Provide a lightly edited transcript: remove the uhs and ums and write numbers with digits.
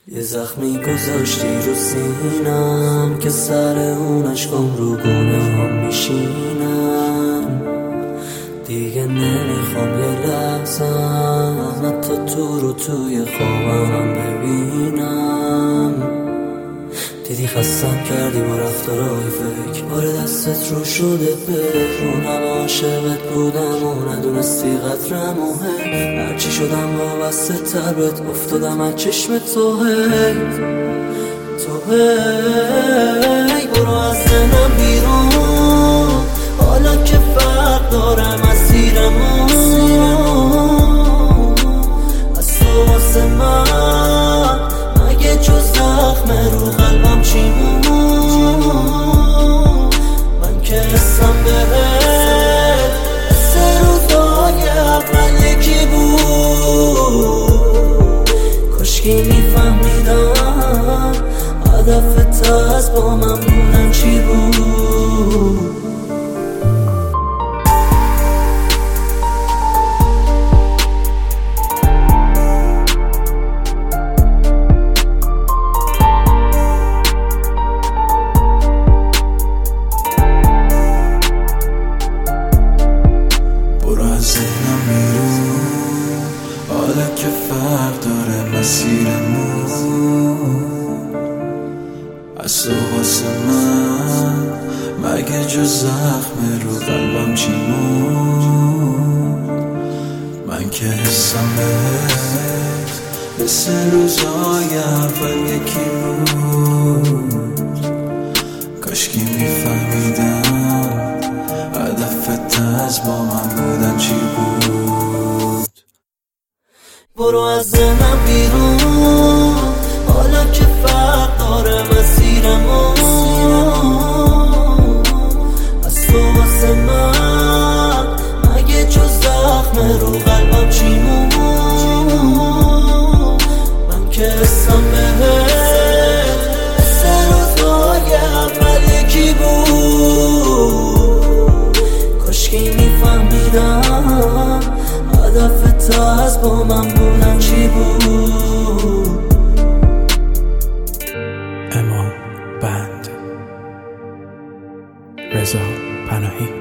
یه زخمی گذاشتی رو سینم که سر اون عشقم رو گناهم میشینم. دیگه نمیخوام یه لحظم حتی تو رو توی خوابم ببینم. دیدی خستم کردی با رفتارهای فکر، بار دستت رو شده بهرون. همه عاشقت بودم و ندونستی قدرم مهم. هرچی شدم وابسته تر بهت افتادم از چشم تو. هی برو از ذهنم بیرون، حالا که فرق داره مسیرمون. از تو واسه من مگه جز زخم رو قلبم چی بود؟ من که حسم بهت سه روزای اول یکی بود. کاشکی میفهمیدم هدفت از با من بودن چی بود. ذهنم میرون، حالا که فرق داره مسیرمون. از تو واسه من مگه جز زخم رو قلبم چی بود؟ من که حسم بهت مثل روزای اول یکی بود. کاشکی میفهمیدم هدفت از با من بودن چی بود. برو از ذهنم بیرون، حالا که فرق داره مسیرمون. از تو واسه من مگه جز زخم رو قلبم چی بود؟ من که حسم بهت سه روزای اول یکی بود. کاشکی میفهمیدم هدفت از با من بودن چی بود. اما بند رضا پناهی.